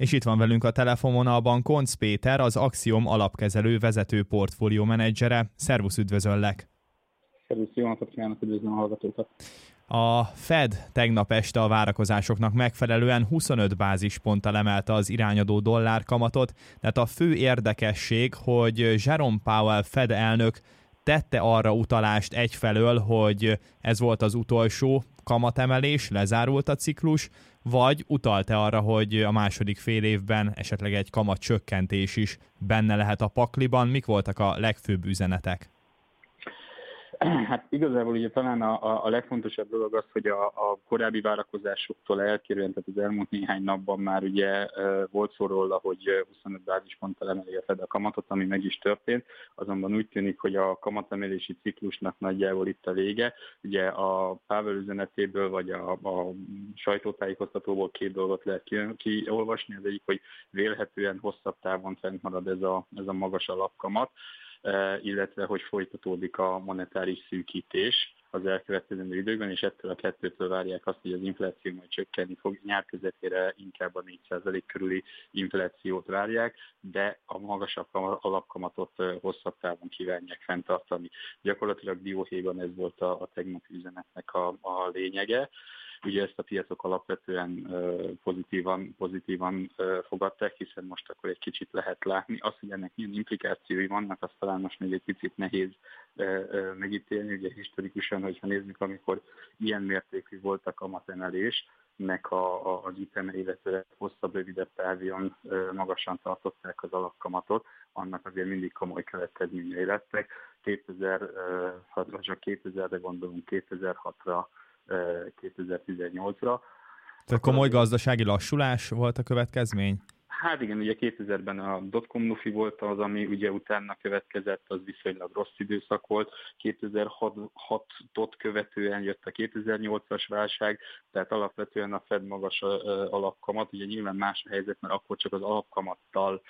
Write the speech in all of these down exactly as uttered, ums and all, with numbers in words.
És itt van velünk a telefonvonalban Koncz Péter, az Axiom alapkezelő vezető portfólió menedzsere. Szervusz, üdvözöllek! Szervusz, jó napot kívánok, üdvözlöm a hallgatókat! A Fed tegnap este a várakozásoknak megfelelően huszonöt bázisponttal emelte az irányadó dollárkamatot, tehát a fő érdekesség, hogy Jerome Powell Fed elnök tette arra utalást egyfelől, hogy ez volt az utolsó kamatemelés, lezárult a ciklus, vagy utalt-e arra, hogy a második fél évben esetleg egy kamatcsökkentés is benne lehet a pakliban? Mik voltak a legfőbb üzenetek? Hát igazából ugye talán a, a legfontosabb dolog az, hogy a, a korábbi várakozásoktól eltérően, tehát az elmúlt néhány napban már ugye volt szó róla, hogy huszonöt bázisponttal emeli a Fed a kamatot, ami meg is történt, azonban úgy tűnik, hogy a kamatemelési ciklusnak nagyjából itt a vége. Ugye a Powell üzenetéből vagy a, a sajtótájékoztatóból két dolgot lehet kiolvasni, az egyik, hogy vélhetően hosszabb távon fent marad ez a, ez a magas alapkamat, illetve hogy folytatódik a monetáris szűkítés az elkövetkezendő időkben, és ettől a kettőtől várják azt, hogy az infláció majd csökkenni fog. Nyár közepére inkább a négy százalék körüli inflációt várják, de a magasabb alapkamatot hosszabb távon kívánják fenntartani. Gyakorlatilag dióhéjban ez volt a, a tegnapi üzenetnek a, a lényege. Ugye ezt a piacok alapvetően pozitívan, pozitívan fogadták, hiszen most akkor egy kicsit lehet látni. Az, hogy ennek milyen implikációi vannak, azt talán most még egy picit nehéz megítélni. Ugye historikusan, hogyha nézzük, amikor ilyen mértékű volt a kamatemelés, nek a, a, az üteme, illetve hosszabb, rövidebb távon magasan tartották az alapkamatot, annak azért mindig komoly következményei lettek. kétezer-hatra, csak kétezerre gondolunk, kétezer-hatra, kétezer-tizennyolcra. Tehát komoly gazdasági lassulás volt a következmény? Hát igen, ugye kétezerben a dotcom lufi volt az, ami ugye utána következett, az viszonylag rossz időszak volt. kétezer-hatot követően jött a kétezer-nyolcas válság, tehát alapvetően a Fed magas alapkamat, ugye nyilván más a helyzet, mert akkor csak az alapkamattal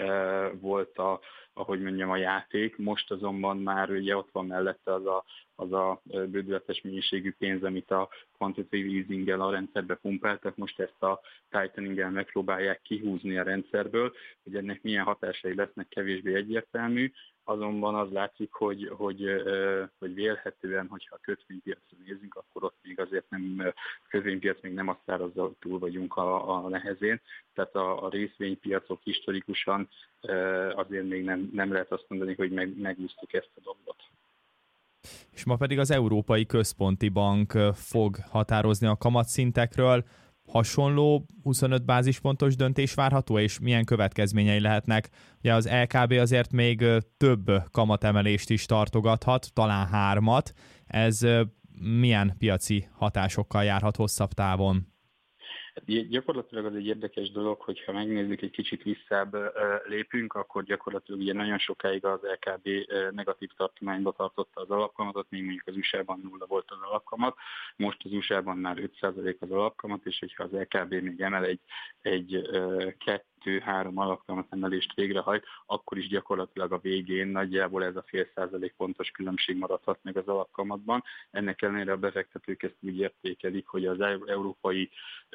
volt a, ahogy mondjam, a játék. Most azonban már ugye ott van mellette az a, az a bődületes mennyiségű pénz, amit a quantitative easing-gel a rendszerbe pumpáltak. Most ezt a tightening-gel megpróbálják kihúzni a rendszerből, hogy ennek milyen hatásai lesznek, kevésbé egyértelmű. Azonban az látszik, hogy, hogy, hogy vélhetően, hogyha a kötvénypiacra nézzünk, akkor ott még azért nem, a kötvénypiac még nem azt szárazza, hogy túl vagyunk a, a nehezén. Tehát a, a részvénypiacok historikusan azért még nem, nem lehet azt mondani, hogy meg, megúsztuk ezt a dolgot. És ma pedig az Európai Központi Bank fog határozni a kamatszintekről. Hasonló huszonöt bázispontos döntés várható, és milyen következményei lehetnek? Ugye az el ká bé azért még több kamatemelést is tartogathat, talán hármat. Ez milyen piaci hatásokkal járhat hosszabb távon? Gyakorlatilag az egy érdekes dolog, hogyha megnézzük, egy kicsit visszább lépünk, akkor gyakorlatilag ugye nagyon sokáig az el ká bé negatív tartományba tartotta az alapkamatot, még mondjuk az u es á-ban nulla volt az alapkamat, most az u es á-ban már öt százalék az alapkamat, és hogyha az el ká bé még emel egy, egy kettő-három alapkamat emelést végrehajt, akkor is gyakorlatilag a végén nagyjából ez a fél százalék pontos különbség maradhat meg az alapkamatban. Ennek ellenére a befektetők ezt úgy értékelik, hogy az Európai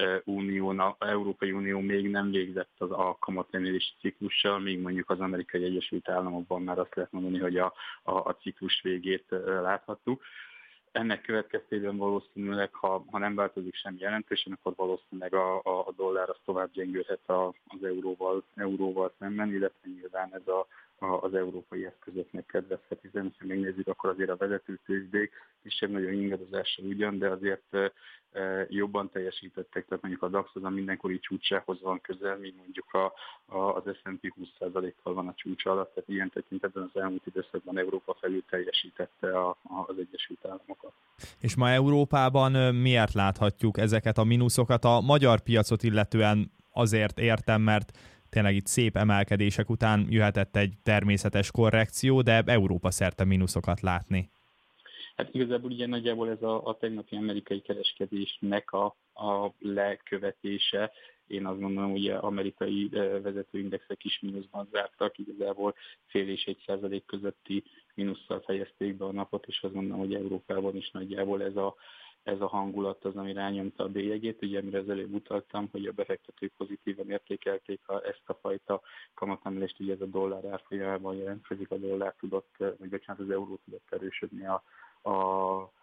Unió, Európai Unió még nem végzett az a kamatemelési ciklussal, míg mondjuk az Amerikai Egyesült Államokban már azt lehet mondani, hogy a, a, a ciklus végét láthattuk. Ennek következtében valószínűleg, ha, ha nem változik semmi jelentősen, akkor valószínűleg a, a, a dollár az tovább gyengülhet a, az euróval, euróval szemben, illetve nyilván ez a, a, az európai eszközöknek kedvezhet, hiszen ha megnézzük, akkor azért a vezető tőzsdék kisebb-nagyon ingadozással ugyan, de azért e, e, jobban teljesítettek, tehát mondjuk a dé á iksz az a mindenkori csúcsához van közel, míg mondjuk a, a, az es and pé húsz százalékkal van a csúcs alatt, tehát ilyen tekintetben az elmúlt időszakban Európa felül teljesítette a, a, az Egyesült Államokat. És ma Európában miért láthatjuk ezeket a mínuszokat? A magyar piacot illetően azért értem, mert tényleg itt szép emelkedések után jöhetett egy természetes korrekció, de Európa szerte mínuszokat látni. Hát igazából ugye nagyjából ez a, a tegnapi amerikai kereskedésnek a, a lekövetése. Én azt gondolom, hogy az amerikai vezetőindexek is mínuszban zártak, igazából fél és egy százalék közötti mínusszal fejezték be a napot, és azt gondolom, hogy Európában is nagyjából ez a, ez a hangulat az, ami rányomta a bélyegét. Ugye, amire az előbb utaltam, hogy a befektetők pozitívan értékelték a, ezt a fajta kamatemelést, ugye ez a dollár árfolyamában jelentkezik, a dollár tudott, vagy bocsánat, az euró tudott erősödni a, a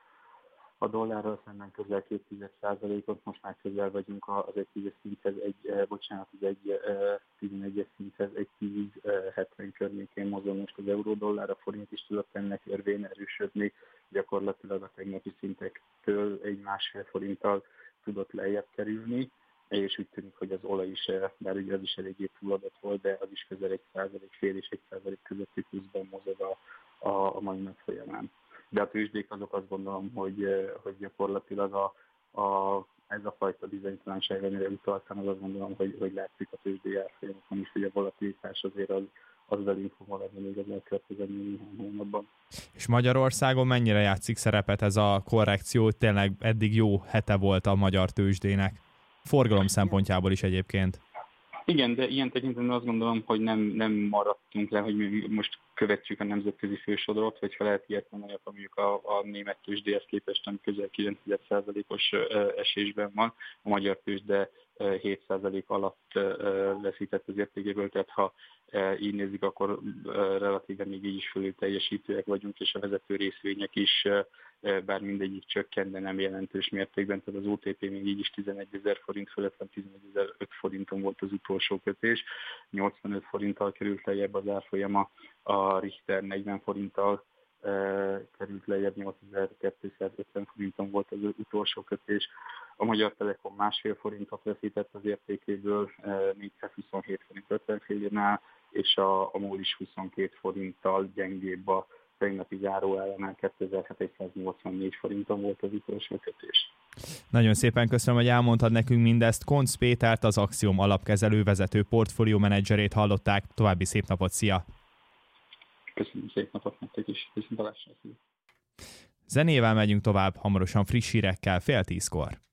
a dollárral szemben közel két százalékot, most már közel vagyunk az egy tízes szinthez, egy, bocsánat, az egy tizenegyes szinthez, egy tíz hetven környékén mozog most az euró-dollár, a forint is tudott ennek érvén erősödni, gyakorlatilag a tegnapi szintektől egy másfél forinttal tudott lejjebb kerülni, és úgy tűnik, hogy az olaj is, bár ugye az is eléggé túladott volt, de az is közel egy százalék, fél és egy százalék közötti pluszban mozog a, a, a mai nap folyamán. De a tőzsdék azok azt gondolom, hogy, hogy gyakorlatilag a, a, ez a fajta bizonytalanság, amire utaltam, az azt gondolom, hogy, hogy látszik a tőzsdei árfolyamokon is, hogy a volatilitás azért az, az velünk fog maradni még az elkövetkező néhány hónapban. És Magyarországon mennyire játszik szerepet ez a korrekció? Tényleg eddig jó hete volt a magyar tőzsdének. Forgalom szempontjából is egyébként. Igen, de ilyen tekintetben azt gondolom, hogy nem, nem maradtunk le, hogy mi most követjük a nemzetközi fősodrot, vagy ha lehet ilyet mondani, mondjuk a, a német tőzsdéhez képest, ami közel kilenc százalékos esésben van, a magyar tőzsde hét százalék alatt veszített az értékéből, tehát ha így nézzük, akkor relatíve még így is fölül teljesítőek vagyunk, és a vezető részvények is, bár mindegyik csökkent, de nem jelentős mértékben, tehát az o té pé még így is tizenegyezer forint fölött van, tizenegyezer-öt forinton volt az utolsó kötés, nyolcvanöt forinttal került lejjebb az árfolyama, a Richter negyven forinttal került lejjebb, nyolcezer-kétszázötven forinton volt az utolsó kötés. A Magyar Telekom másfél forintot veszített az értékéből, négyszázhuszonhét forint ötven fillérnál, és a, a MOL is huszonkét forinttal gyengébb a tegnapi záróáránál, kétezer-hétszáznyolcvannégy forinton volt az utolsó kötés. Nagyon szépen köszönöm, hogy elmondtad nekünk mindezt. Koncz Pétert, az Axiom alapkezelő vezető portfólió menedzserét hallották. További szép napot, szia! Köszönöm, szép napot nektek is. Viszontlátásra. Zenével megyünk tovább, hamarosan friss hírekkel fél tízkor.